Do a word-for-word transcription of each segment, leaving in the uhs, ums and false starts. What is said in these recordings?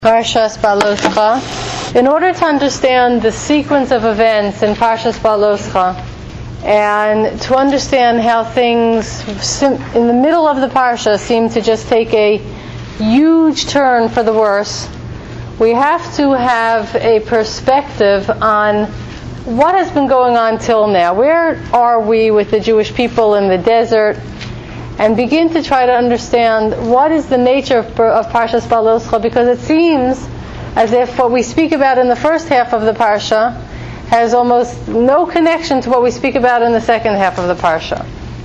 Parshas Baloscha. In order to understand the sequence of events in Parshas Baloscha and to understand how things in the middle of the Parsha seem to just take a huge turn for the worse, we have to have a perspective on what has been going on till now. Where are we with the Jewish people in the desert? And begin to try to understand what is the nature of, of Parshas Baloscha, because it seems as if what we speak about in the first half of the Parsha has almost no connection to what we speak about in the second half of the Parsha.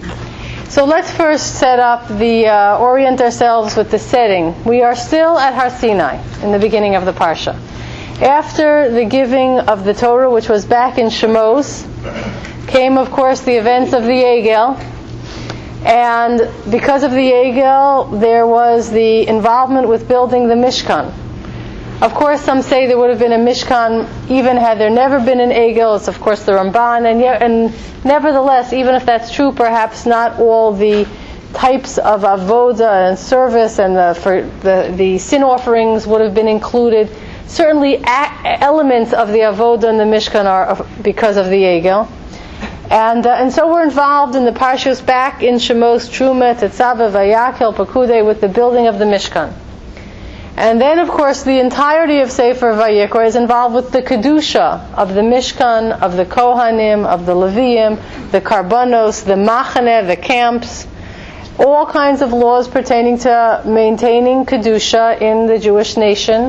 So let's first set up the, uh, orient ourselves with the setting. We are still at Har Sinai in the beginning of the Parsha. After the giving of the Torah, which was back in Shemos, came of course the events of the Egel. And because of the Egel, there was the involvement with building the Mishkan. Of course, some say there would have been a Mishkan even had there never been an Egel. It's of course the Ramban, and, yet, and nevertheless, even if that's true, perhaps not all the types of avoda and service and the for the, the sin offerings would have been included. Certainly, a- elements of the avoda and the Mishkan are because of the Egel. And uh, and so we're involved in the Parshas back in Shemos, Truma, Tetzaveh, Vayakhel, Pekudei with the building of the Mishkan. And then, of course, the entirety of Sefer Vayikra is involved with the Kedusha of the Mishkan, of the Kohanim, of the Leviim, the Karbanos, the Machaneh, the camps, all kinds of laws pertaining to maintaining Kedusha in the Jewish nation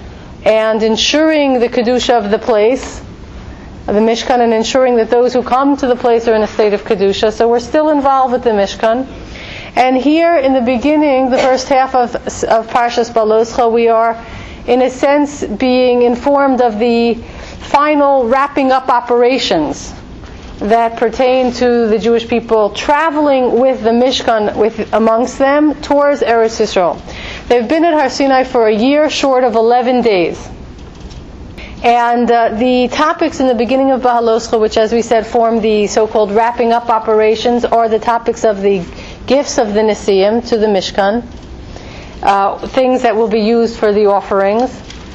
and ensuring the Kedusha of the place, the Mishkan, and ensuring that those who come to the place are in a state of Kedusha. So we're still involved with the Mishkan. And here in the beginning, the first half of, of Parshas Baloscha, we are in a sense being informed of the final wrapping up operations that pertain to the Jewish people traveling with the Mishkan with amongst them towards Eretz Yisrael. They've been at Har Sinai for a year short of eleven days. And uh, the topics in the beginning of Baloscha, which as we said form the so-called wrapping up operations, are the topics of the gifts of the Nesiim to the Mishkan, uh, things that will be used for the offerings,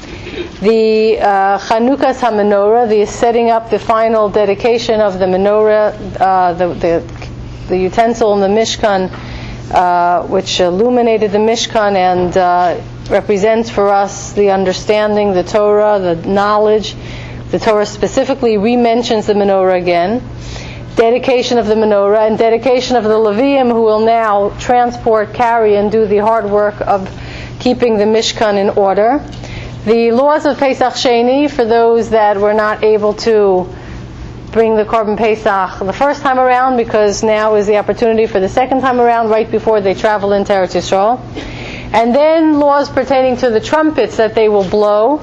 the uh, Chanukas HaMenorah, the setting up the final dedication of the menorah, uh, the, the, the utensil in the Mishkan, uh, which illuminated the Mishkan and uh, represents for us the understanding, the Torah, the knowledge. The Torah specifically re-mentions the menorah again. Dedication of the menorah and dedication of the Leviim, who will now transport, carry, and do the hard work of keeping the Mishkan in order. The laws of Pesach Sheni, for those that were not able to bring the Korban Pesach the first time around, because now is the opportunity for the second time around, right before they travel into Eretz Yisrael. And then laws pertaining to the trumpets that they will blow.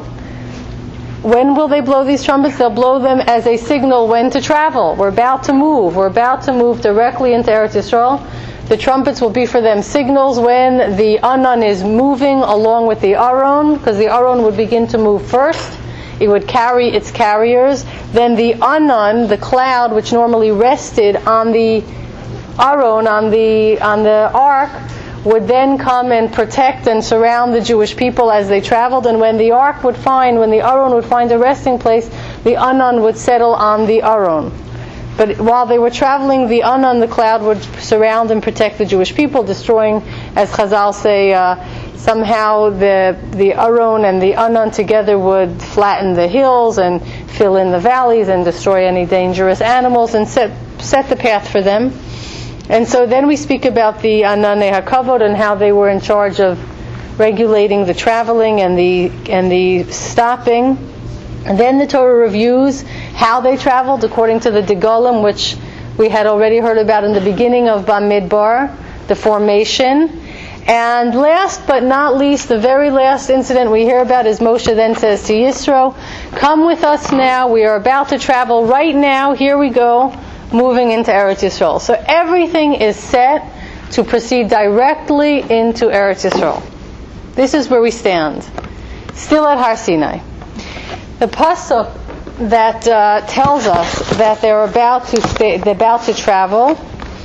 When will they blow these trumpets? They'll blow them as a signal when to travel. We're about to move. We're about to move directly into Eretz Yisrael. The trumpets will be for them signals when the Anan is moving along with the Aron, because the Aron would begin to move first. It would carry its carriers. Then the Anan, the cloud which normally rested on the Aron, on the on the ark, would then come and protect and surround the Jewish people as they traveled. And when the ark would find, when the Aron would find a resting place, the Anan would settle on the Aron. But while they were traveling, the Anan, the cloud, would surround and protect the Jewish people, destroying, as Chazal say, uh, somehow the the Aron and the Anan together would flatten the hills and fill in the valleys and destroy any dangerous animals and set set the path for them. And so then we speak about the Ananei HaKavod and how they were in charge of regulating the traveling and the and the stopping. And then the Torah reviews how they traveled according to the Degolim, which we had already heard about in the beginning of Bamidbar, the formation. And last but not least, the very last incident we hear about is Moshe then says to Yisro, "Come with us now. We are about to travel right now. Here we go. Moving into Eretz Yisrael." So everything is set to proceed directly into Eretz Yisrael. This is where we stand, still at Har Sinai. The pasuk that uh, tells us that they're about to stay, they're about to travel,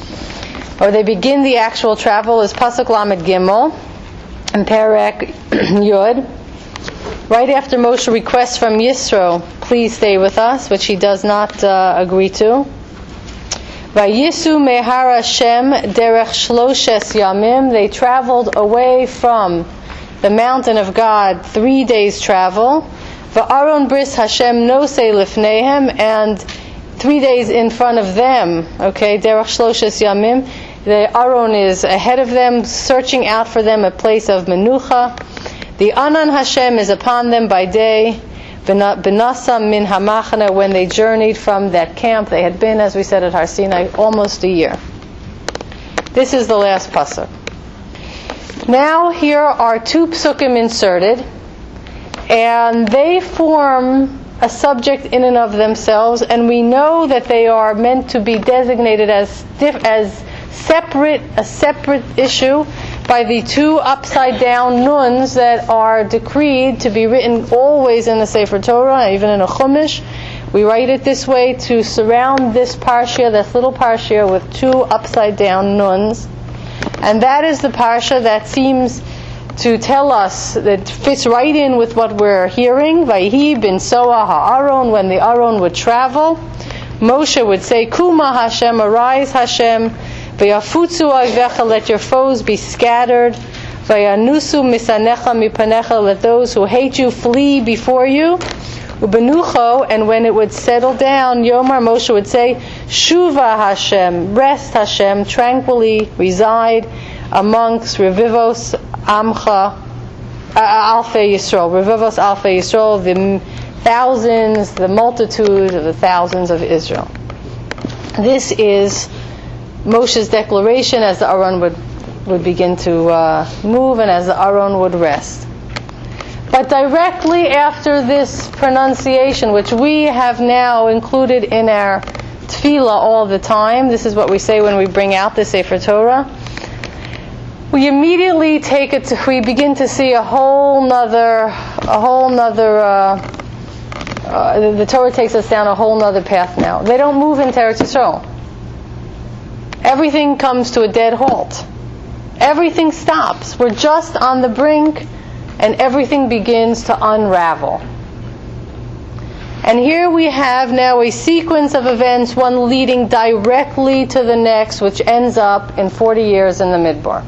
or they begin the actual travel, is pasuk Lamed Gimel in Perek Yud. right after Moshe requests from Yisro, please stay with us, which he does not uh, agree to. Vayisu mehar Hashem derech shloshes yamim. They traveled away from the mountain of God, three days travel. Va'aron bris Hashem nosei lifneihem, and three days in front of them. Okay, derech shloshes yamim. The Aron is ahead of them, searching out for them a place of menucha. The Anan Hashem is upon them by day. Benasam min hamachana, when they journeyed from that camp. They had been, as we said, at Har Sinai almost a year. This is the last pasuk. Now here are two psukim inserted, and they form a subject in and of themselves, and we know that they are meant to be designated as diff- as separate, a separate issue by the two upside down nuns that are decreed to be written always in the Sefer Torah, even in a Chumash. We write it this way to surround this parsha, this little parsha, with two upside down nuns. And that is the parsha that seems to tell us, that fits right in with what we're hearing. Vayhi bin Soa ha'aron, when the Aron would travel, Moshe would say, Kuma Hashem, arise Hashem, V'yafutzu oivecha, let your foes be scattered. V'yanusu misanecha mipanecha, let those who hate you flee before you. Ubenucho, and when it would settle down, Yomar, Moshe would say, Shuva Hashem, rest Hashem, tranquilly reside amongst Revivos Amcha, uh, Alfei Yisrael, Revivos Alfei Yisrael, the thousands, the multitude of the thousands of Israel. This is Moshe's declaration as the Aron would, would begin to uh, move and as the Aron would rest. But directly after this pronunciation, which we have now included in our tefillah all the time, this is what we say when we bring out the Sefer Torah, we immediately take it to, we begin to see a whole nother, a whole nother, uh, uh, the, the Torah takes us down a whole nother path now. They don't move in Eretz Yisrael. Everything comes to a dead halt. Everything stops. We're just on the brink, and everything begins to unravel. And here we have now a sequence of events, one leading directly to the next, which ends up in forty years in the Midbar.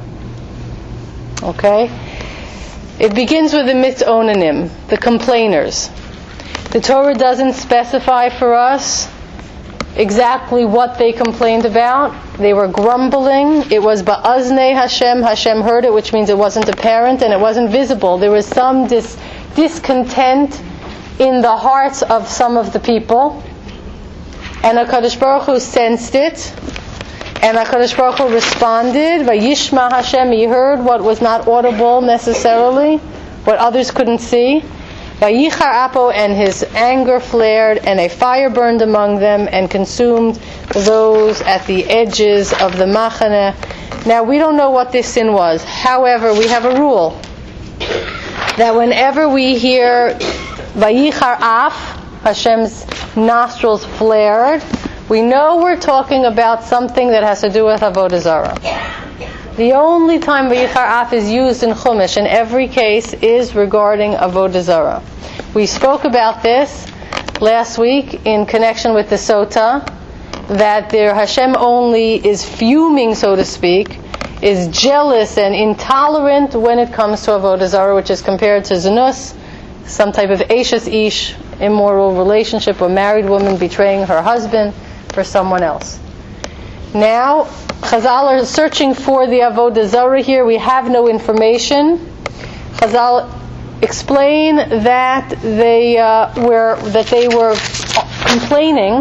Okay? It begins with the Mitzonanim, the complainers. The Torah doesn't specify for us exactly what they complained about. They were grumbling. It was ba'aznei Hashem. Hashem heard it, which means it wasn't apparent and it wasn't visible. There was some dis- discontent in the hearts of some of the people. And HaKadosh Baruch Hu sensed it. And HaKadosh Baruch Hu responded. Vayishma Hashem, he heard what was not audible necessarily, what others couldn't see. Vayichar Apo, and his anger flared, and a fire burned among them and consumed those at the edges of the Machane. Now, we don't know what this sin was. However, we have a rule that whenever we hear Vayichar Af, Hashem's nostrils flared, we know we're talking about something that has to do with Avodah Zarah. The only time Vayichar Af is used in Chumash in every case is regarding Avodah Zarah. We spoke about this last week in connection with the Sota, that there Hashem only is fuming, so to speak, is jealous and intolerant when it comes to Avodah Zarah, which is compared to Zenus, some type of Eishes Ish, immoral relationship, a married woman betraying her husband for someone else. Now, Chazal are searching for the Avodah Zarah here. We have no information. Chazal explain that they uh, were that they were complaining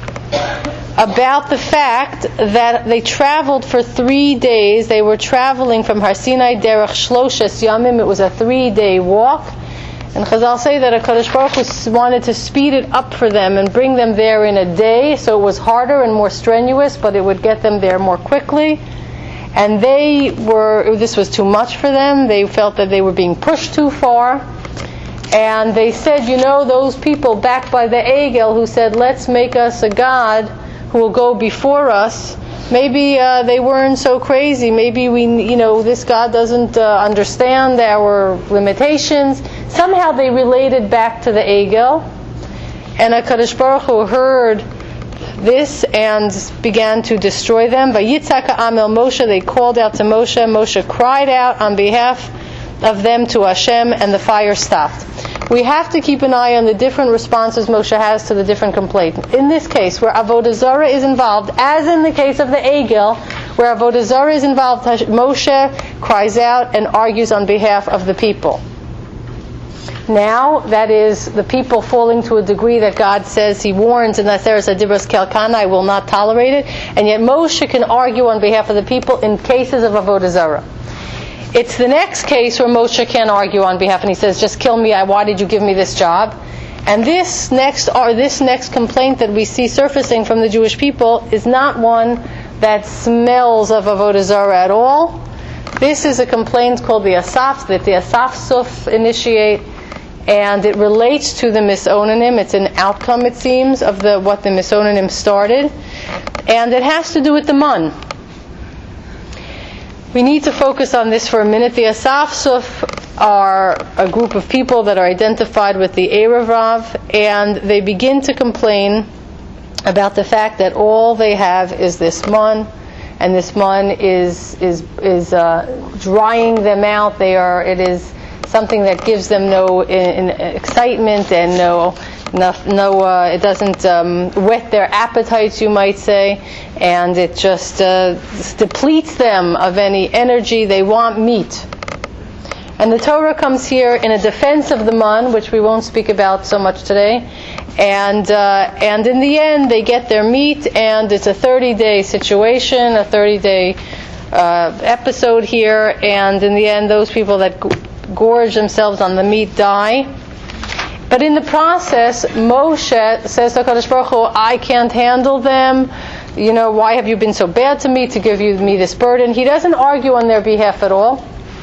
about the fact that they traveled for three days. They were traveling from Har Sinai derech shloshes yamim. It was a three-day walk. And Chazal say that HaKadosh Baruch Hu wanted to speed it up for them and bring them there in a day, so it was harder and more strenuous, but it would get them there more quickly. And they were, this was too much for them. They felt that they were being pushed too far. And they said, you know, those people back by the Egel who said, let's make us a God who will go before us, maybe uh, they weren't so crazy. Maybe we, you know, this God doesn't uh, understand our limitations. somehow they related back to the Egel, and HaKadosh Baruch Hu heard this and began to destroy them. Vayitzak ha'am el Moshe, they called out to Moshe. Moshe cried out on behalf of them to Hashem, and the fire stopped. We have to keep an eye on the different responses Moshe has to the different complaints. In this case, where Avodah Zarah is involved, as in the case of the Egel, where Avodah Zarah is involved, Moshe cries out and argues on behalf of the people. Now, that is the people falling to a degree that God says, He warns in Aseres Adibros Kelkana, I will not tolerate it, and yet Moshe can argue on behalf of the people in cases of Avodah Zarah. It's the next case where Moshe can argue on behalf, and he says, just kill me, why did you give me this job? And this next or this next complaint that we see surfacing from the Jewish people is not one that smells of Avodah Zarah at all. This is a complaint called the Asaf, that the Asaf Suf initiate, and it relates to the Misonanim. It's an outcome, it seems, of the what the Misonanim started, and it has to do with the Mun. We need to focus on this for a minute. The Asaf Suf are a group of people that are identified with the Erev Rav, and they begin to complain about the fact that all they have is this mun, and this mun is is is uh, drying them out. They are it is something that gives them no in, in excitement and no no, no uh, it doesn't um, whet their appetites, you might say, and it just uh, depletes them of any energy. They want meat. And the Torah comes here in a defense of the mun, which we won't speak about so much today. And uh, and in the end, they get their meat, and it's a thirty-day situation, a thirty-day uh, episode here. And in the end, those people that gorge themselves on the meat die. But in the process, Moshe says to HaKadosh Baruch Hu, I can't handle them. You know, why have you been so bad to me to give you me this burden? He doesn't argue on their behalf at all.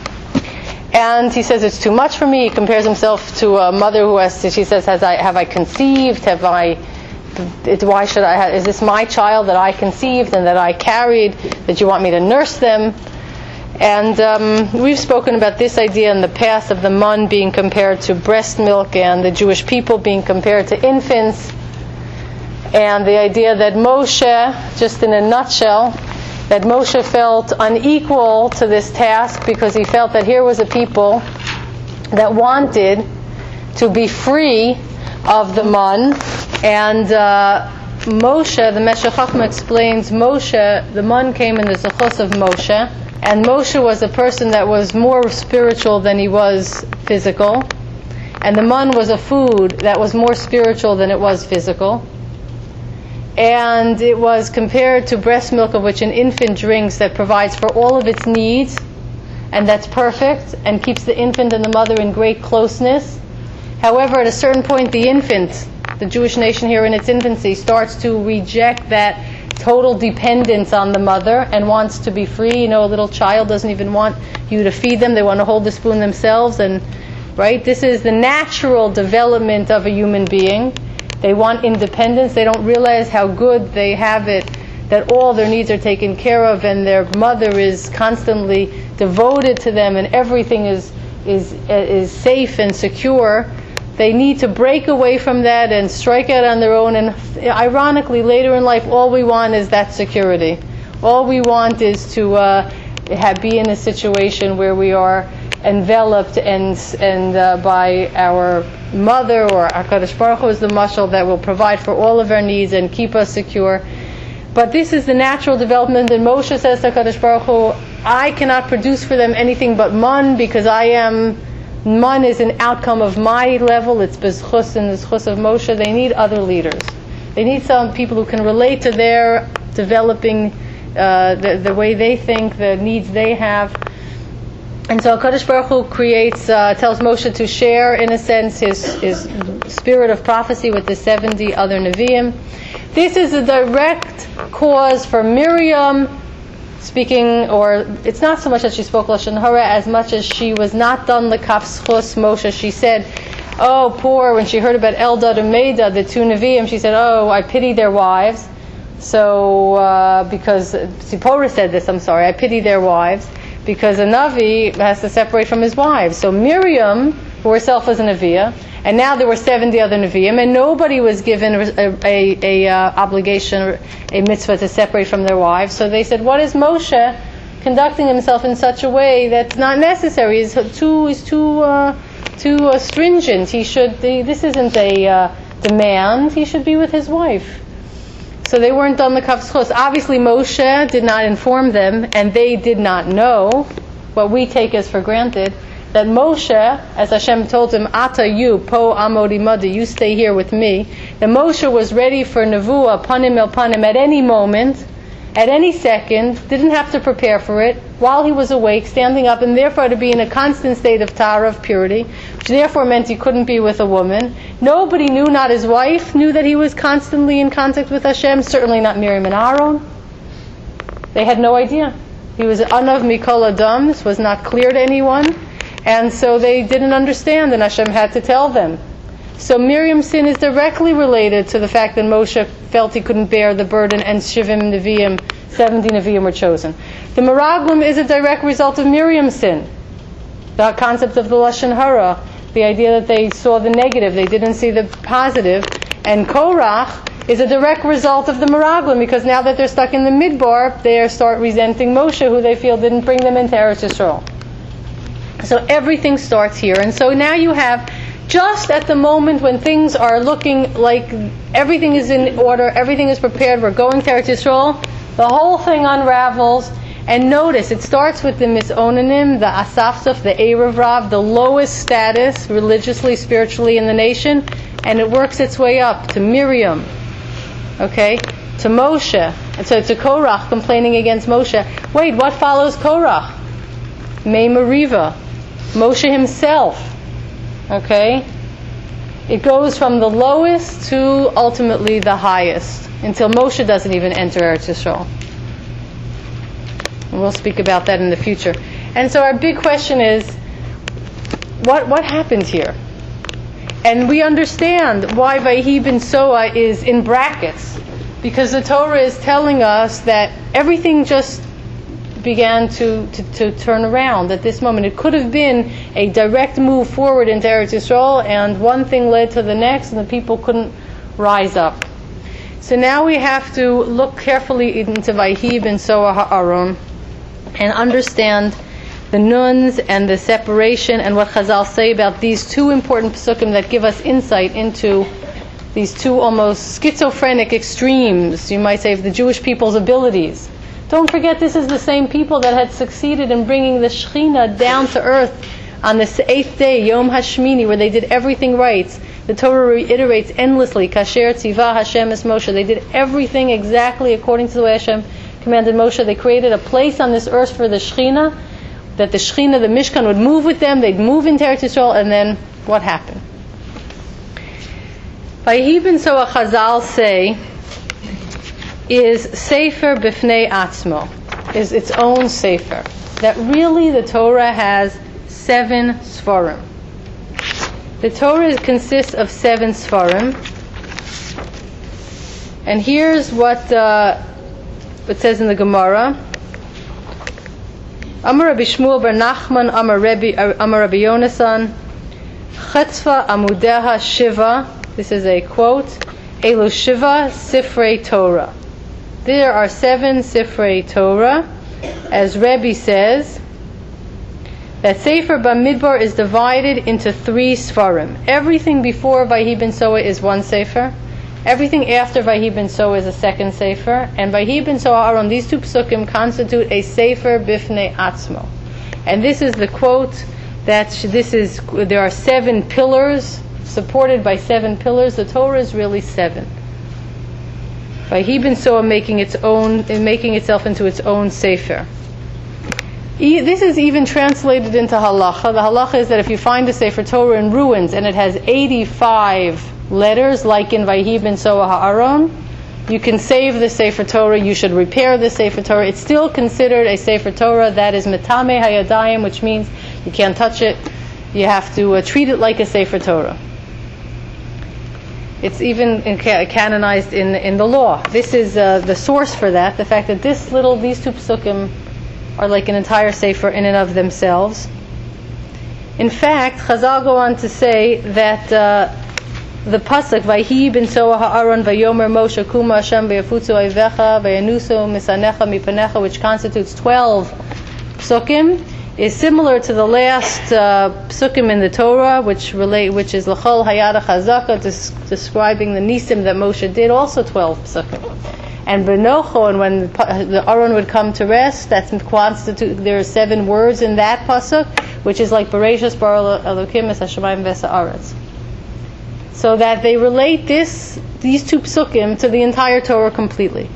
And he says it's too much for me. He compares himself to a mother who has to, she says, has I, have I conceived? Have I, it, why should I have, is this my child that I conceived and that I carried, that you want me to nurse them? And um, we've spoken about this idea in the past of the mun being compared to breast milk and the Jewish people being compared to infants. And the idea that Moshe, just in a nutshell, that Moshe felt unequal to this task because he felt that here was a people that wanted to be free of the mun. And uh, Moshe, the Meshech Chochmah explains, Moshe, the mun came in the Zechus of Moshe, and Moshe was a person that was more spiritual than he was physical, and the mun was a food that was more spiritual than it was physical. And it was compared to breast milk, of which an infant drinks, that provides for all of its needs, and that's perfect, and keeps the infant and the mother in great closeness. However, at a certain point, the infant, the Jewish nation here in its infancy, starts to reject that total dependence on the mother and wants to be free. You know, a little child doesn't even want you to feed them. They want to hold the spoon themselves. And right, this is the natural development of a human being. They want independence. They don't realize how good they have it, that all their needs are taken care of, and their mother is constantly devoted to them, and everything is is is safe and secure. They need to break away from that and strike out on their own. And ironically, later in life, all we want is that security. All we want is to uh, have, be in a situation where we are enveloped and and uh, by our mother, or HaKadosh Baruch Hu is the mashal that will provide for all of our needs and keep us secure. But this is the natural development, and Moshe says to HaKadosh Baruch Hu, I cannot produce for them anything but mun, because I am, mun is an outcome of my level. It's bezchus and the zchus of Moshe. They need other leaders. They need some people who can relate to their developing, uh, the, the way they think, the needs they have. And so HaKadosh Baruch Hu creates, uh, tells Moshe to share, in a sense, his, his spirit of prophecy with the seventy other Nevi'im. This is a direct cause for Miriam speaking, or it's not so much that she spoke Lashon Hara as much as she was not done l'kaf zchus Moshe. She said, oh, poor, when she heard about Eldad and Medad, the two Nevi'im, she said, oh, I pity their wives. So, uh, because, Zipporah said this, I'm sorry, I pity their wives. Because a Navi has to separate from his wives. So Miriam who herself was a Neviah, and now there were seventy other Nevi'im, and nobody was given a, a, a uh, obligation, a mitzvah to separate from their wives. So they said, what is Moshe conducting himself in such a way that's not necessary? He's too, he's too, uh, too uh, stringent. He should. The, this isn't a uh, demand. He should be with his wife. So they weren't done the kavschos. Obviously, Moshe did not inform them, and they did not know what we take as for granted, that Moshe, as Hashem told him, Ata you, po amodi madi, you stay here with me, that Moshe was ready for nevuah, panim el panim, at any moment, at any second, didn't have to prepare for it, while he was awake, standing up, and therefore to be in a constant state of tara, of purity, which therefore meant he couldn't be with a woman. Nobody knew, not his wife, knew that he was constantly in contact with Hashem, certainly not Miriam and Aaron. They had no idea. He was anav mikol adam, this was not clear to anyone. And so they didn't understand, and Hashem had to tell them. So Miriam's sin is directly related to the fact that Moshe felt he couldn't bear the burden, and Shivim Nevi'im, seventy Nevi'im were chosen. The Meraglim is a direct result of Miriam's sin. The concept of the Lashon Hara, the idea that they saw the negative, they didn't see the positive. And Korach is a direct result of the Meraglim, because now that they're stuck in the Midbar, they start resenting Moshe, who they feel didn't bring them into Eretz Yisrael. So everything starts here. And so now you have, just at the moment when things are looking like everything is in order, everything is prepared, we're going to Eretz Yisrael, the whole thing unravels. And notice, it starts with the Misonanim, the Asafsaf, the Erev Rav, the lowest status, religiously, spiritually in the nation, and it works its way up to Miriam, okay, to Moshe, and so to Korach complaining against Moshe. Wait, what follows Korach? Mei Meriva, Moshe himself, okay? It goes from the lowest to ultimately the highest, until Moshe doesn't even enter Eretz Yisrael. And we'll speak about that in the future. And so our big question is, what what happened here? And we understand why Vayhi ben Soa is in brackets, because the Torah is telling us that everything just began to, to, to turn around at this moment. It could have been a direct move forward into Eretz Yisrael, and one thing led to the next, and the people couldn't rise up. So now we have to look carefully into Vayhi ben Soa Ha'aron and understand the nuns and the separation and what Chazal say about these two important psukim that give us insight into these two almost schizophrenic extremes, you might say, of the Jewish people's abilities. Don't forget, this is the same people that had succeeded in bringing the Shekhinah down to earth on the eighth day, Yom HaShmini, where they did everything right. The Torah reiterates endlessly, Kasher Tziva Hashem es Moshe. They did everything exactly according to the way Hashem commanded Moshe. They created a place on this earth for the Shekhinah, that the Shekhinah, the Mishkan, would move with them. They'd move into Eretz Yisrael, and then what happened? Vayhi ben Soa, Chazal say, is Sefer Bifnei Atzmo, is its own Sefer. That really the Torah has seven Sfarim. The Torah consists of seven Sfarim. And here's what uh, it says in the Gemara. Amar Rabbi Shmuel bar Nachman, Amar Rabbi, Amar Rabbi Yonasan, Chetzva Amudeha Shiva. This is a quote. Elu Shiva Sifrei Torah. There are seven Sifrei Torah, as Rebbe says, that Sefer Bamidbar is divided into three Sfarim. Everything before Vayhi ben Soa is one Sefer. Everything after Vayhi ben Soa is a second Sefer. And Vayhi ben Soa Aaron, these two psukim constitute a Sefer Bifnei Atzmo. And this is the quote that this is, there are seven pillars, supported by seven pillars. The Torah is really seven. Vayhi ben Soa making its own, making itself into its own sefer. E- this is even translated into halacha. The halacha is that if you find a sefer Torah in ruins and it has eighty-five letters, like in Vayhi ben Soa Ha'aron, you can save the sefer Torah. You should repair the sefer Torah. It's still considered a sefer Torah that is metame hayadayim, which means you can't touch it. You have to uh, treat it like a sefer Torah. It's even in, canonized in in the law. This is uh, the source for that. The fact that this little, these two psukim are like an entire sefer in and of themselves. In fact, Chazal go on to say that uh, the pasuk Vayhi ben Soa ha'aron vayomer Moshe kuma Hashem v'yafutzu ayvecha v'yanusu misanecha mipanecha, which constitutes twelve psukim, is similar to the last uh, psukim in the Torah, which relate, which is L'chol Hayada Chazaka, des- describing the nisim that Moshe did, also twelve psukim. And Benocho, and when the Aron would come to rest, that's constitute. There are seven words in that pasuk, which is like Bereshis Bara Elokim es Hashemayim ves haaretz. So that they relate this, these two psukim to the entire Torah completely.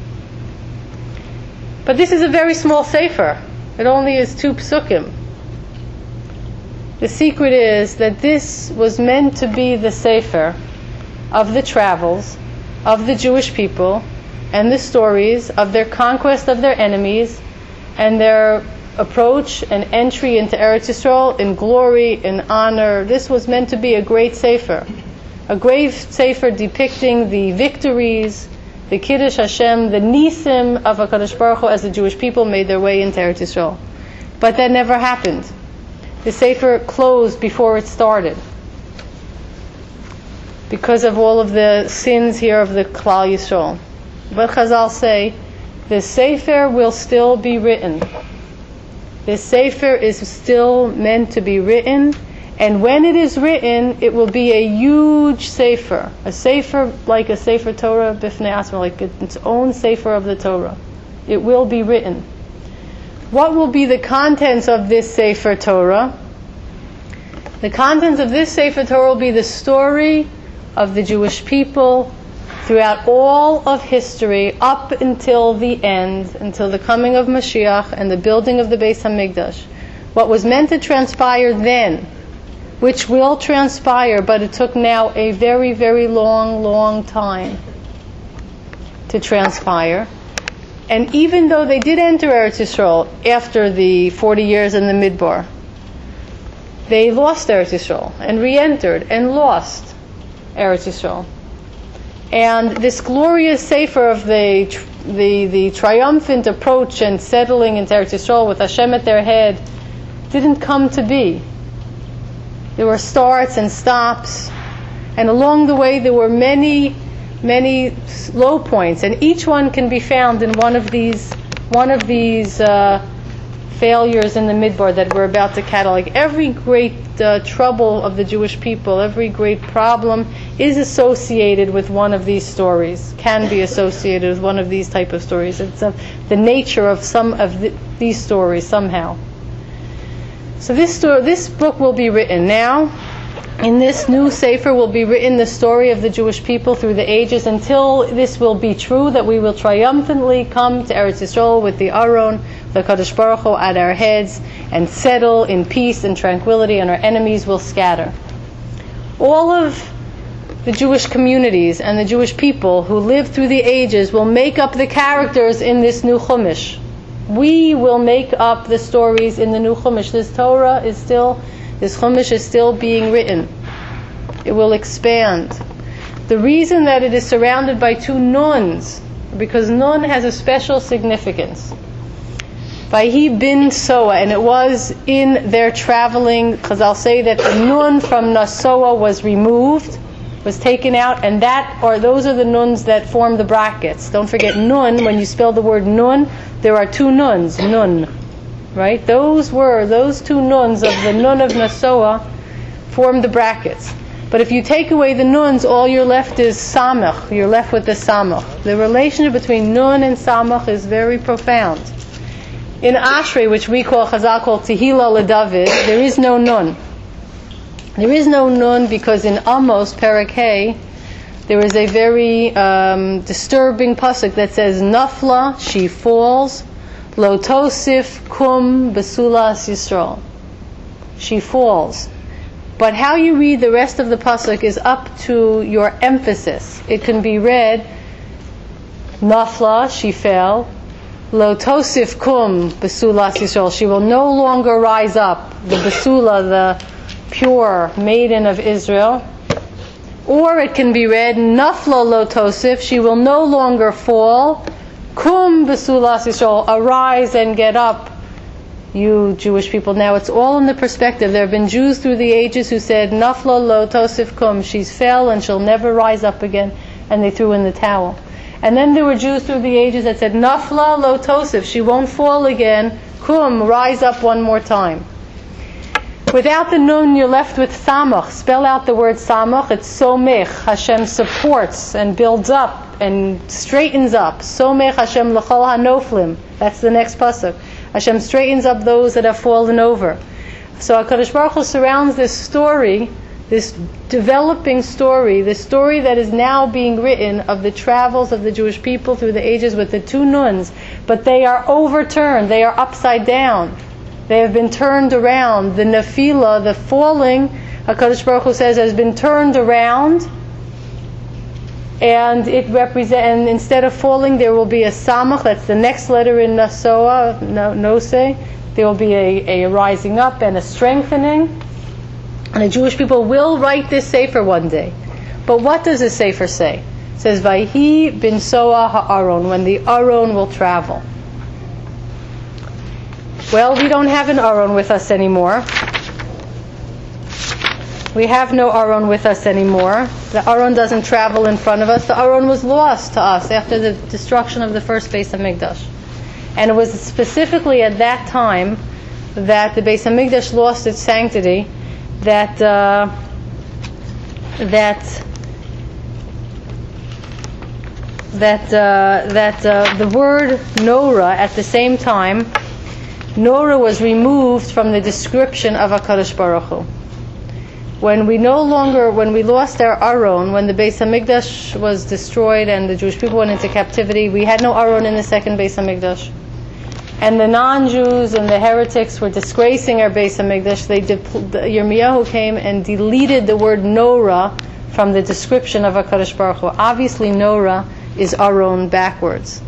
But this is a very small sefer. It only is two psukim. The secret is that this was meant to be the sefer of the travels of the Jewish people and the stories of their conquest of their enemies and their approach and entry into Eretz Yisrael in glory, in honor. This was meant to be a great sefer. A great sefer depicting the victories, the Kiddush Hashem, the nisim of HaKadosh Baruch Hu as the Jewish people made their way into Eretz Yisrael. But that never happened. The sefer closed before it started, because of all of the sins here of the Klal Yisrael. But Chazal say, the sefer will still be written. The sefer is still meant to be written, and when it is written, it will be a huge sefer. A sefer like a sefer Torah b'fnei asma, like its own sefer of the Torah. It will be written. What will be the contents of this sefer Torah? The contents of this sefer Torah will be the story of the Jewish people throughout all of history, up until the end, until the coming of Mashiach and the building of the Beis HaMikdash. What was meant to transpire then, which will transpire, but it took now a very, very long, long time to transpire. And even though they did enter Eretz Yisrael after the forty years in the Midbar, they lost Eretz Yisrael and re-entered and lost Eretz Yisrael. And this glorious sefer of the, the the triumphant approach and settling into Eretz Yisrael with Hashem at their head didn't come to be. There were starts and stops, and along the way there were many, many low points, and each one can be found in one of these one of these uh, failures in the Midbar that we're about to catalog. Every great uh, trouble of the Jewish people, every great problem is associated with one of these stories, can be associated with one of these type of stories. It's uh, the nature of some of the, these stories somehow. So this story, this book will be written now. In this new sefer will be written the story of the Jewish people through the ages, until this will be true, that we will triumphantly come to Eretz Yisrael with the Aron, the Kadosh Baruch Hu at our heads, and settle in peace and tranquility, and our enemies will scatter. All of the Jewish communities and the Jewish people who lived through the ages will make up the characters in this new Chumash. We will make up the stories in the new Chumash. This Torah is still, this Chumash is still being written. It will expand. The reason that it is surrounded by two nuns, because nun has a special significance. Vayhi bin Soa, and it was in their traveling, because I'll say that the nun from Nasoa was removed, was taken out, and that, or those are the nuns that form the brackets. Don't forget nun, when you spell the word nun, there are two nuns, nun, right? Those were, those two nuns of the nun of Nasoa form the brackets. But if you take away the nuns, all you're left is samach, you're left with the samach. The relationship between nun and samach is very profound. In Ashrei, which we call, Chazal call Tehillah LeDavid, there is no nun. There is no nun because in Amos, Perek Hey, there is a very um, disturbing pasuk that says, Nafla, she falls, Lo Tosif Kum Besulas Yisrael. She falls. But how you read the rest of the pasuk is up to your emphasis. It can be read, Nafla, she fell, Lo Tosif Kum Besulas Yisrael. She will no longer rise up, the Besula, the pure maiden of Israel. Or it can be read, Nafla Lo Tosif, she will no longer fall, Kum Besulas Yisrael, arise and get up, you Jewish people. Now it's all in the perspective. There have been Jews through the ages who said, Nafla lo tosif kum, she's fell and she'll never rise up again, and they threw in the towel. And then there were Jews through the ages that said, Nafla lo tosif, she won't fall again, kum, rise up one more time. Without the nun, you're left with samach. Spell out the word samach. It's somech. Hashem supports and builds up and straightens up. Somech Hashem l'chol hanoflim. That's the next pasuk. Hashem straightens up those that have fallen over. So HaKadosh Baruch Hu surrounds this story, this developing story, this story that is now being written of the travels of the Jewish people through the ages with the two nuns. But they are overturned. They are upside down. They have been turned around. The nefila, the falling, HaKadosh Baruch Hu says, has been turned around. And it represent, and instead of falling, there will be a samach. That's the next letter in Nasoa, no, Nose. There will be a, a rising up and a strengthening. And the Jewish people will write this sefer one day. But what does the sefer say? It says, Vayhi bin Soa ha'aron, when the aron will travel. Well, we don't have an aron with us anymore. We have no aron with us anymore. The aron doesn't travel in front of us. The aron was lost to us after the destruction of the first Beis HaMikdash. And it was specifically at that time that the Beis HaMikdash lost its sanctity, that uh, that that uh, that uh, the word Nora at the same time, Nora was removed from the description of HaKadosh Baruch Hu. When we no longer, when we lost our Aron, when the Beis HaMikdash was destroyed and the Jewish people went into captivity, we had no Aron in the second Beis HaMikdash. And the non-Jews and the heretics were disgracing our Beis HaMikdash. They de- Yirmiyahu came and deleted the word Nora from the description of HaKadosh Baruch Hu. Obviously Nora is Aron backwards.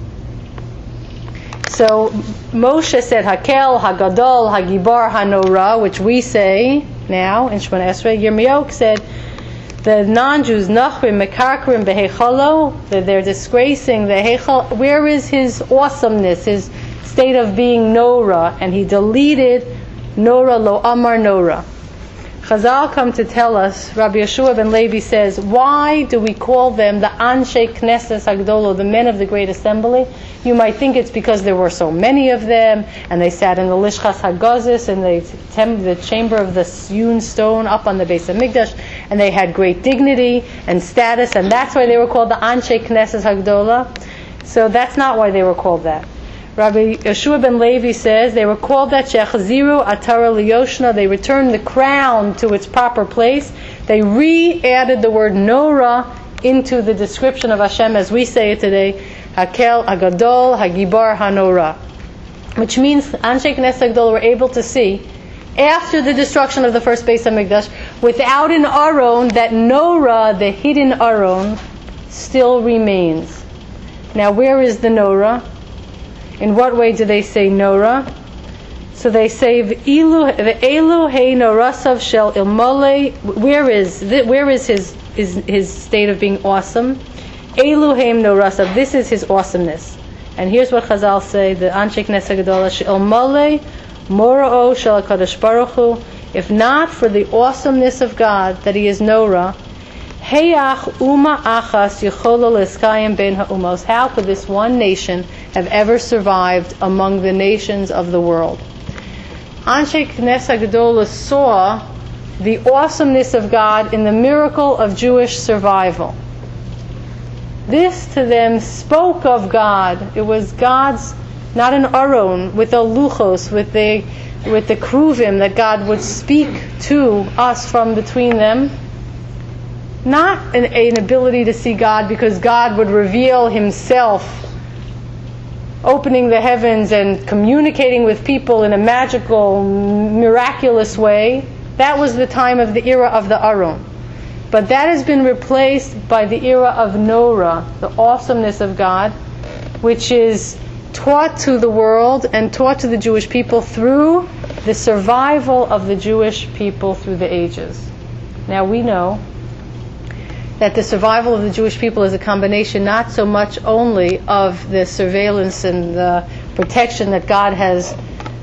So Moshe said Hakel, Hagadol, Hagibar, Hanora, which we say now in Shemona Esrei. Yirmiyahu said the non-Jews, Nachrim, Mekarkarim, Behechalo, that they're disgracing the Hechal. Where is his awesomeness, his state of being Nora? And he deleted Nora, Lo Amar Nora. Chazal come to tell us, Rabbi Yeshua ben Levi says, why do we call them the Anshe Knesses Hagdolo, the men of the great assembly? You might think it's because there were so many of them, and they sat in the Lishchas Hagazis, in the, the chamber of the hewn stone up on the Beis HaMikdash, and they had great dignity and status, and that's why they were called the Anshe Knesses Hagdola. So that's not why they were called that. Rabbi Yeshua ben Levi says they were called that Shechziru Atara Liyoshna. They returned the crown to its proper place. They re-added the word Nora into the description of Hashem as we say it today, Hakel, Hagadol, Hagibar, Hanora, which means Anshe Knesset Hagdola were able to see after the destruction of the first Beis HaMikdash, without an Aron, that Nora, the hidden Aron, still remains. Now, where is the Nora? In what way do they say Nora? So they say the Elu Hey Norasav Shel Ilmole. Where is where is his his his state of being awesome? Elu Heim Norasav. This is his awesomeness. And here's what Chazal say: the Anshe Knesset Hagdola Shel Ilmole Morao Shel HaKadosh Baruch Hu. If not for the awesomeness of God, that He is Nora. Heyach Uma Achas Yecholo Leskayim Ben Ha'umos. How could this one nation have ever survived among the nations of the world? Anshe Knesset Hagdola saw the awesomeness of God in the miracle of Jewish survival. This to them spoke of God. It was God's, not an Aron, with the luchos, with the with the kruvim, that God would speak to us from between them. Not an, an ability to see God because God would reveal Himself, opening the heavens and communicating with people in a magical, miraculous way. That was the time of the era of the Aron. But that has been replaced by the era of Nora, the awesomeness of God, which is taught to the world and taught to the Jewish people through the survival of the Jewish people through the ages. Now we know that the survival of the Jewish people is a combination not so much only of the surveillance and the protection that God has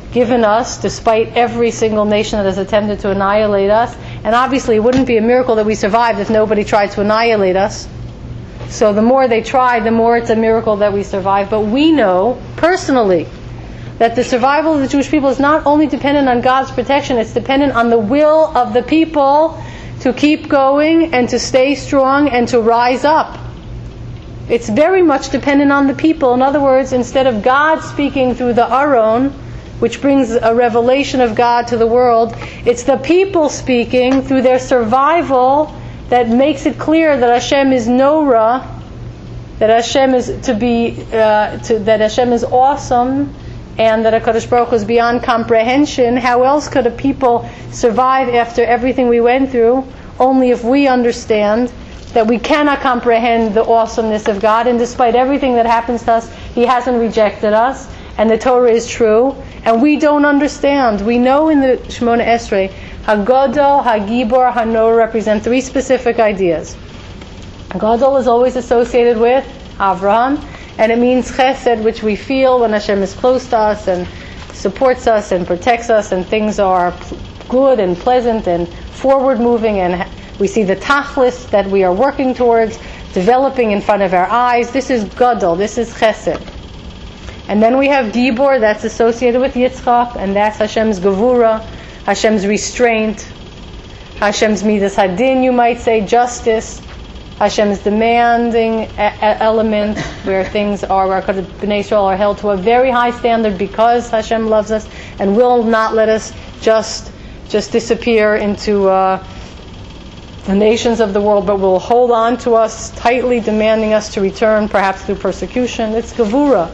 given us, despite every single nation that has attempted to annihilate us. And obviously it wouldn't be a miracle that we survived if nobody tried to annihilate us. So the more they try, the more it's a miracle that we survive. But we know, personally, that the survival of the Jewish people is not only dependent on God's protection, it's dependent on the will of the people to keep going and to stay strong and to rise up. It's very much dependent on the people. In other words, instead of God speaking through the Aron, which brings a revelation of God to the world, it's the people speaking through their survival that makes it clear that Hashem is Nora, that Hashem is to be, uh, to, that Hashem is awesome, and that HaKadosh Baruch Hu is beyond comprehension. How else could a people survive after everything we went through? Only if we understand that we cannot comprehend the awesomeness of God, and despite everything that happens to us, He hasn't rejected us, and the Torah is true, and we don't understand. We know in the Shemona Esrei, Hagadol, Hagibor, Hanor represent three specific ideas. Gadol is always associated with Avraham, and it means chesed, which we feel when Hashem is close to us and supports us and protects us, and things are good and pleasant and forward moving, and we see the tachlis that we are working towards developing in front of our eyes. This is gadol, this is chesed. And then we have Gibor, that's associated with Yitzchak, and that's Hashem's gevura, Hashem's restraint, Hashem's midas hadin, you might say, justice, Hashem's demanding a- element, where things are, where Bnei Yisrael are held to a very high standard because Hashem loves us and will not let us just just disappear into uh, the nations of the world, but will hold on to us tightly, demanding us to return, perhaps through persecution. It's gevura.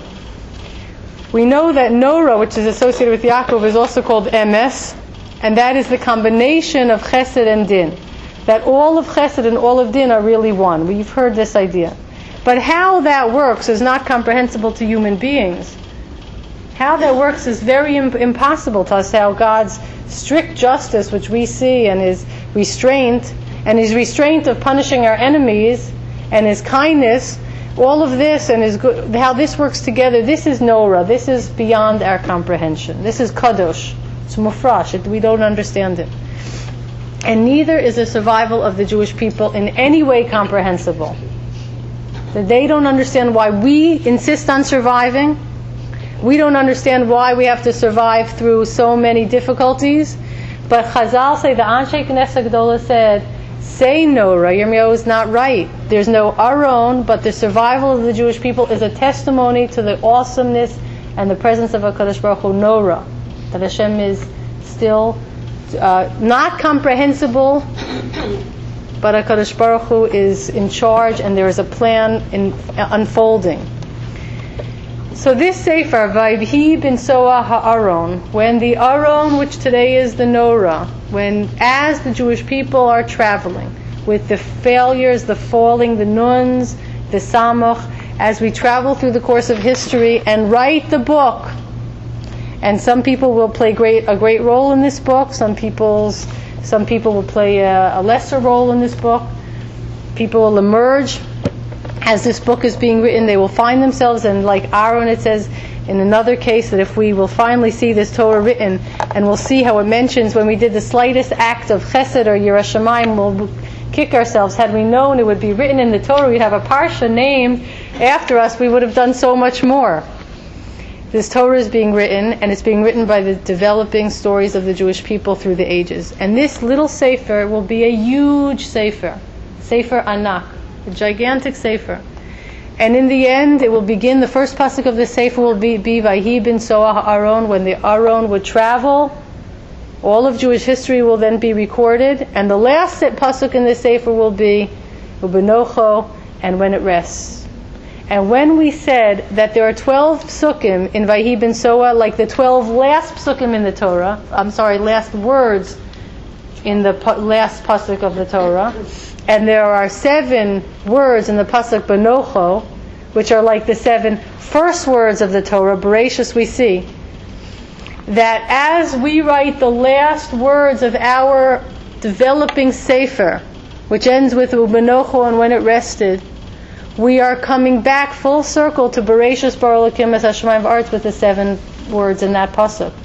We know that Nora, which is associated with Yaakov, is also called Emes, and that is the combination of Chesed and Din. That all of Chesed and all of Din are really one. We've heard this idea. But how that works is not comprehensible to human beings. How that works is very imp- impossible to us, how God's strict justice, which we see, and His restraint, and His restraint of punishing our enemies, and His kindness, all of this, and His good, how this works together, this is Nora. This is beyond our comprehension. This is Kadosh. It's Mufrash. It, we don't understand it. And neither is the survival of the Jewish people in any way comprehensible. That they don't understand why we insist on surviving. We don't understand why we have to survive through so many difficulties. But Chazal say, the Anshe Knesset Gedola said, say Nora, Yirmiyahu is not right. There's no Aron, but the survival of the Jewish people is a testimony to the awesomeness and the presence of HaKadosh Baruch Hu, Nora. That Hashem is still uh, not comprehensible, but HaKadosh Baruch Hu is in charge, and there is a plan in, uh, unfolding. So this Sefer, Vayhi bin Soa ha'aron, when the Aron, which today is the Nora, when as the Jewish people are traveling, with the failures, the falling, the nuns, the samoch, as we travel through the course of history and write the book, and some people will play great a great role in this book, some people's some people will play a, a lesser role in this book, people will emerge. As this book is being written, they will find themselves, and like Aaron, it says in another case that if we will finally see this Torah written, and we'll see how it mentions when we did the slightest act of chesed or Yiras Shamayim, we'll kick ourselves. Had we known it would be written in the Torah, we'd have a parsha named after us, we would have done so much more. This Torah is being written, and it's being written by the developing stories of the Jewish people through the ages. And this little Sefer will be a huge Sefer, Sefer Anak, a gigantic Sefer. And in the end, it will begin, the first pasuk of the Sefer will be, be Vayhi bin Soa ha'aron, when the Aron would travel. All of Jewish history will then be recorded. And the last pasuk in the Sefer will be Ubenocho, and when it rests. And when we said that there are twelve psukim in Vayhi bin Soa, like the twelve last psukim in the Torah, I'm sorry, last words in the last pasuk of the Torah, and there are seven words in the pasuk Benocho, which are like the seven first words of the Torah, Bereshis, we see that as we write the last words of our developing Sefer, which ends with Ubenocho, and when it rested, we are coming back full circle to Bereshis Bara Elokim Es Hashamayim V'Aretz with the seven words in that pasuk.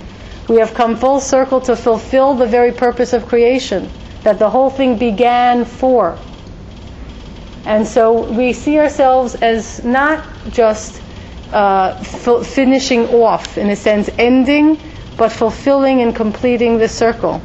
We have come full circle to fulfill the very purpose of creation that the whole thing began for. And so we see ourselves as not just uh, f- finishing off, in a sense, ending, but fulfilling and completing the circle.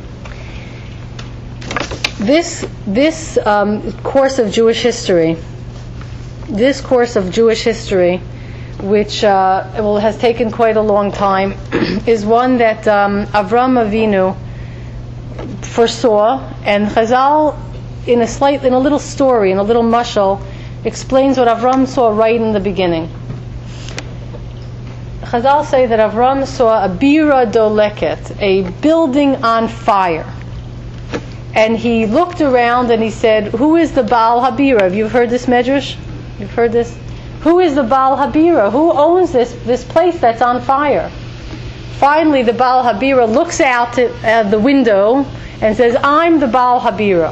This this um, course of Jewish history, this course of Jewish history, which uh, well, has taken quite a long time, is one that um, Avram Avinu foresaw, and Chazal, in a slight, in a little story, in a little mashal, explains what Avram saw right in the beginning. Chazal say that Avram saw a bira doleket, a building on fire. And he looked around and he said, who is the Baal Habira? Have you heard this medrash? You've heard this? Who is the Baal Habira? Who owns this, this place that's on fire? Finally, the Baal Habira looks out at uh, the window and says, I'm the Baal Habira.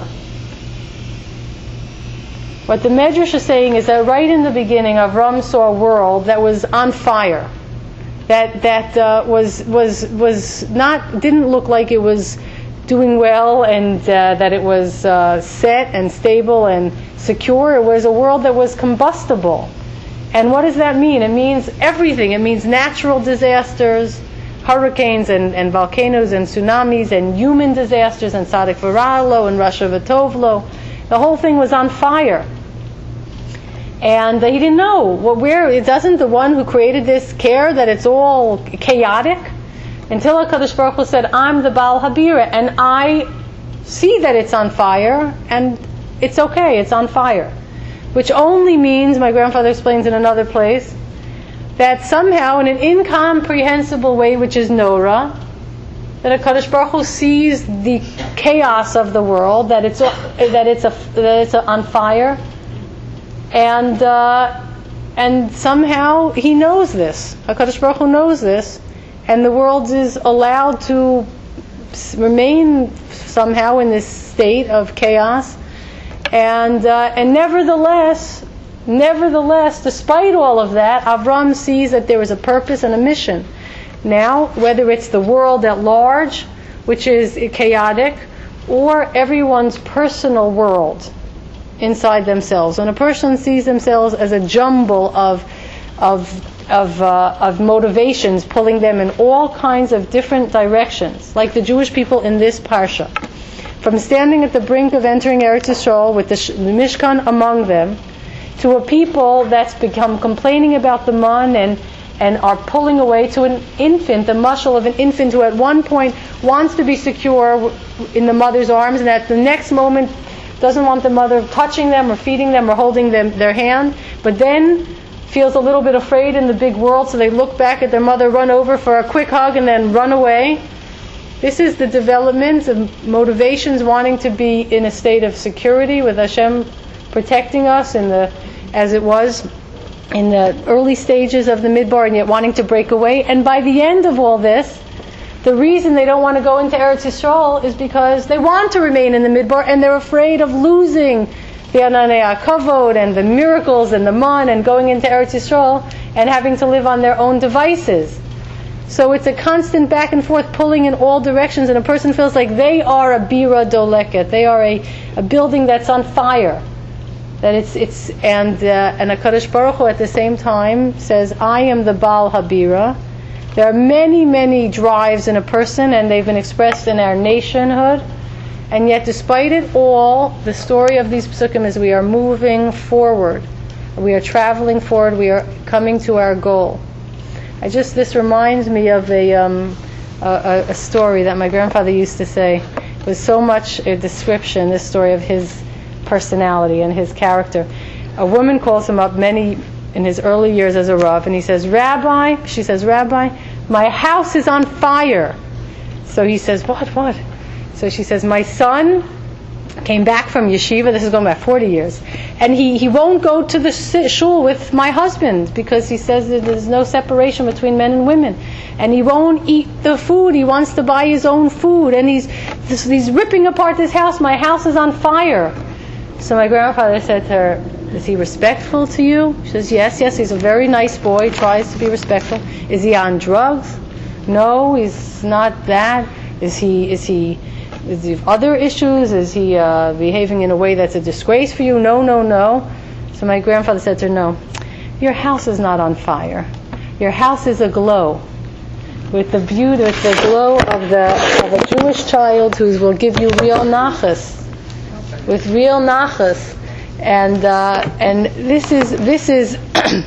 What the medrash is saying is that right in the beginning, Avram saw a world that was on fire. That that uh, was was was not didn't look like it was doing well, and uh, that it was uh, set and stable and secure. It was a world that was combustible. And what does that mean? It means everything. It means natural disasters, hurricanes and, and volcanoes and tsunamis and human disasters and Sadik Varalo and Rasha Vatovlo. The whole thing was on fire. And he didn't know. Well, where, it doesn't the one who created this care that it's all chaotic? Until HaKadosh Baruch Hu said, I'm the Baal Habira, and I see that it's on fire, and it's okay, it's on fire. Which only means, my grandfather explains in another place, that somehow in an incomprehensible way, which is Nora, that HaKadosh Baruch Hu sees the chaos of the world, that it's that it's a, that it's a, on fire, and uh, and somehow He knows this. HaKadosh Baruch Hu knows this, and the world is allowed to remain somehow in this state of chaos, and uh, and nevertheless, nevertheless, despite all of that, Avram sees that there is a purpose and a mission. Now, whether it's the world at large, which is chaotic, or everyone's personal world inside themselves, when a person sees themselves as a jumble of of of uh, of motivations pulling them in all kinds of different directions, like the Jewish people in this parsha, from standing at the brink of entering Eretz Yisrael with the, sh- the Mishkan among them, to a people that's become complaining about the man and and are pulling away, to an infant, the mashal of an infant who at one point wants to be secure in the mother's arms, and at the next moment doesn't want the mother touching them or feeding them or holding them their hand, but then feels a little bit afraid in the big world, so they look back at their mother, run over for a quick hug, and then run away. This is the development of motivations wanting to be in a state of security with Hashem protecting us in the, as it was in the early stages of the Midbar, and yet wanting to break away. And by the end of all this, the reason they don't want to go into Eretz Yisrael is because they want to remain in the Midbar, and they're afraid of losing the Ananei HaKavod and the miracles and the man, and going into Eretz Yisrael and having to live on their own devices. So it's a constant back and forth pulling in all directions, and a person feels like they are a bira doleket, they are a, a building that's on fire. That it's it's and uh, and HaKadosh Baruch Hu at the same time says, I am the Baal Habira. There are many, many drives in a person, and they've been expressed in our nationhood. And yet, despite it all, the story of these psukim is we are moving forward. We are traveling forward. We are coming to our goal. I just this reminds me of a um, a, a story that my grandfather used to say. It was so much a description, this story of his personality and his character. A woman calls him up many in his early years as a Rav, and he says, Rabbi, she says, Rabbi, my house is on fire. So he says, what, what? So she says, my son came back from yeshiva, this is going back forty years, and he, he won't go to the shul with my husband because he says that there's no separation between men and women. And he won't eat the food, he wants to buy his own food, and he's, he's ripping apart this house, my house is on fire. So my grandfather said to her, is he respectful to you? She says, yes, yes, he's a very nice boy, tries to be respectful. Is he on drugs? No, he's not that. Is he, is he, is he have other issues? Is he uh, behaving in a way that's a disgrace for you? No, no, no. So my grandfather said to her, no, your house is not on fire. Your house is aglow with the beauty, with the glow of the of a Jewish child who will give you real nachas, with real nachas, and uh, and this is this is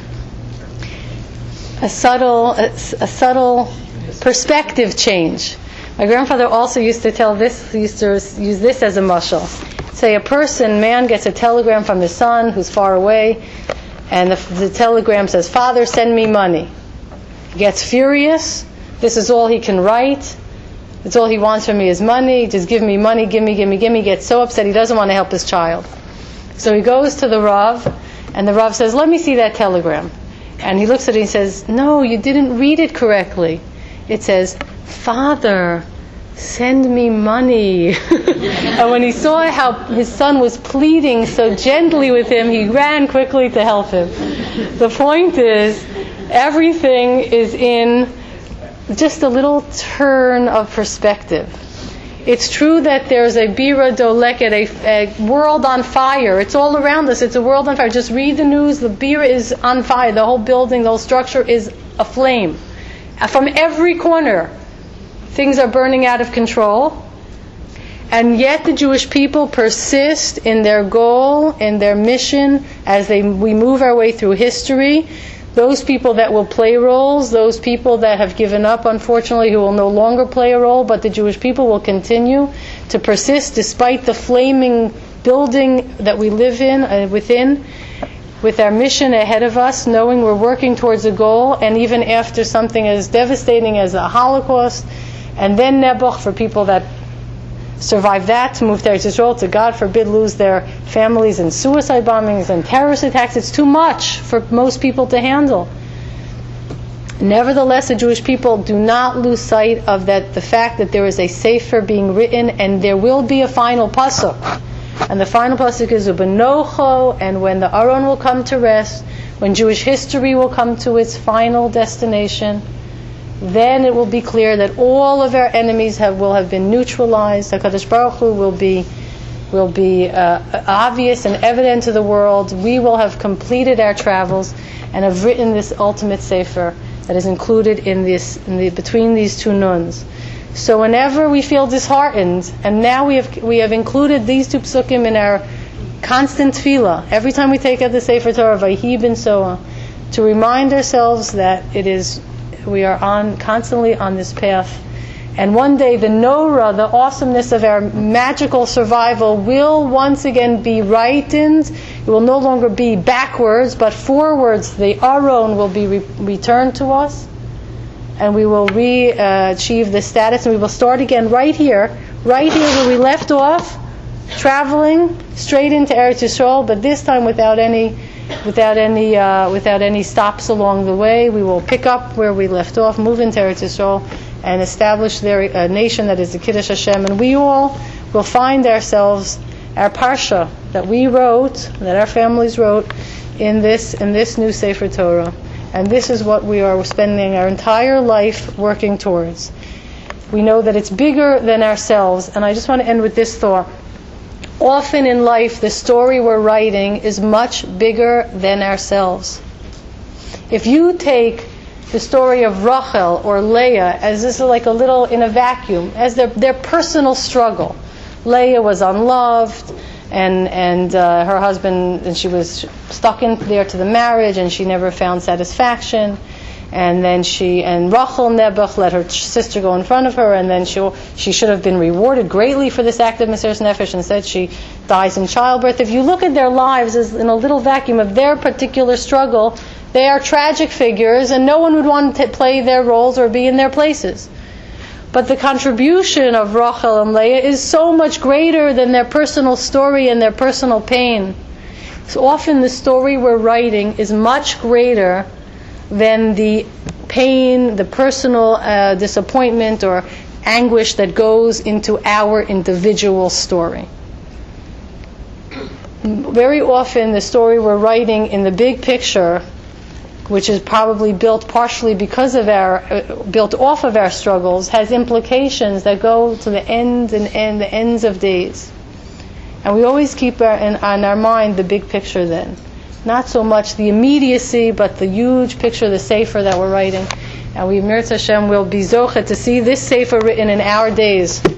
a subtle a, a subtle perspective change. My grandfather also used to tell this, he used to use this as a mashal. Say a person, man gets a telegram from his son who's far away, and the, the telegram says, "Father, send me money." He gets furious. This is all he can write. It's all he wants from me is money. Just give me money, give me, give me, give me. He gets so upset he doesn't want to help his child. So he goes to the Rav, and the Rav says, "Let me see that telegram." And he looks at it and he says, "No, you didn't read it correctly. It says, 'Father, send me money.'" And when he saw how his son was pleading so gently with him, he ran quickly to help him. The point is, everything is in just a little turn of perspective. It's true that there's a bira doleket, a, a world on fire. It's all around us. It's a world on fire. Just read the news. The bira is on fire. The whole building, the whole structure is aflame. From every corner, things are burning out of control. And yet the Jewish people persist in their goal, in their mission, as they we move our way through history. Those people that will play roles, those people that have given up, unfortunately, who will no longer play a role, but the Jewish people will continue to persist despite the flaming building that we live in, uh, within, with our mission ahead of us, knowing we're working towards a goal, and even after something as devastating as a Holocaust, and then Nebuch, for people that survive that, to move to Eretz Yisrael, to God forbid lose their families in suicide bombings and terrorist attacks. It's too much for most people to handle. Nevertheless, the Jewish people do not lose sight of that, the fact that there is a sefer being written, and there will be a final pasuk. And the final pasuk is Ubenocho, and when the Aron will come to rest, when Jewish history will come to its final destination, then it will be clear that all of our enemies have, will have been neutralized. HaKadosh Baruch Hu will be will be uh, obvious and evident to the world. We will have completed our travels and have written this ultimate sefer that is included in this in the, between these two nuns. So whenever we feel disheartened, and now we have we have included these two psukim in our constant tefillah, every time we take out the Sefer Torah, Vayhi ben Soa, to remind ourselves that it is we are on constantly on this path, and one day the Nora, the awesomeness of our magical survival, will once again be rightened. It will no longer be backwards, but forwards. The Aron will be re- returned to us, and we will re-achieve uh, the status, and we will start again right here, right here where we left off, traveling straight into Eretz Yisrael, but this time without any, without any, uh, without any stops along the way. We will pick up where we left off, move into Eretz Yisrael, and establish there a nation that is the Kiddush Hashem, and we all will find ourselves, our parsha that we wrote, that our families wrote, in this in this new Sefer Torah. And this is what we are spending our entire life working towards. We know that it's bigger than ourselves, and I just want to end with this thought. Often in life, the story we're writing is much bigger than ourselves. If you take the story of Rachel or Leah as this is like a little in a vacuum, as their their personal struggle. Leah was unloved, and and uh, her husband, and she was stuck in there to the marriage, and she never found satisfaction. And then she and Rachel Nebuch let her sister go in front of her, and then she she should have been rewarded greatly for this act of Mesiras Nefesh. Instead, she dies in childbirth. If you look at their lives as in a little vacuum of their particular struggle, they are tragic figures, and no one would want to play their roles or be in their places. But the contribution of Rachel and Leah is so much greater than their personal story and their personal pain. So often the story we're writing is much greater than the pain, the personal uh, disappointment or anguish that goes into our individual story. Very often the story we're writing in the big picture which is probably built partially because of our, uh, built off of our struggles, has implications that go to the ends and end, the ends of days. And we always keep our, in, on our mind the big picture then. Not so much the immediacy, but the huge picture, the sefer that we're writing. And we, Mirz Hashem, will be zochet to see this sefer written in our days.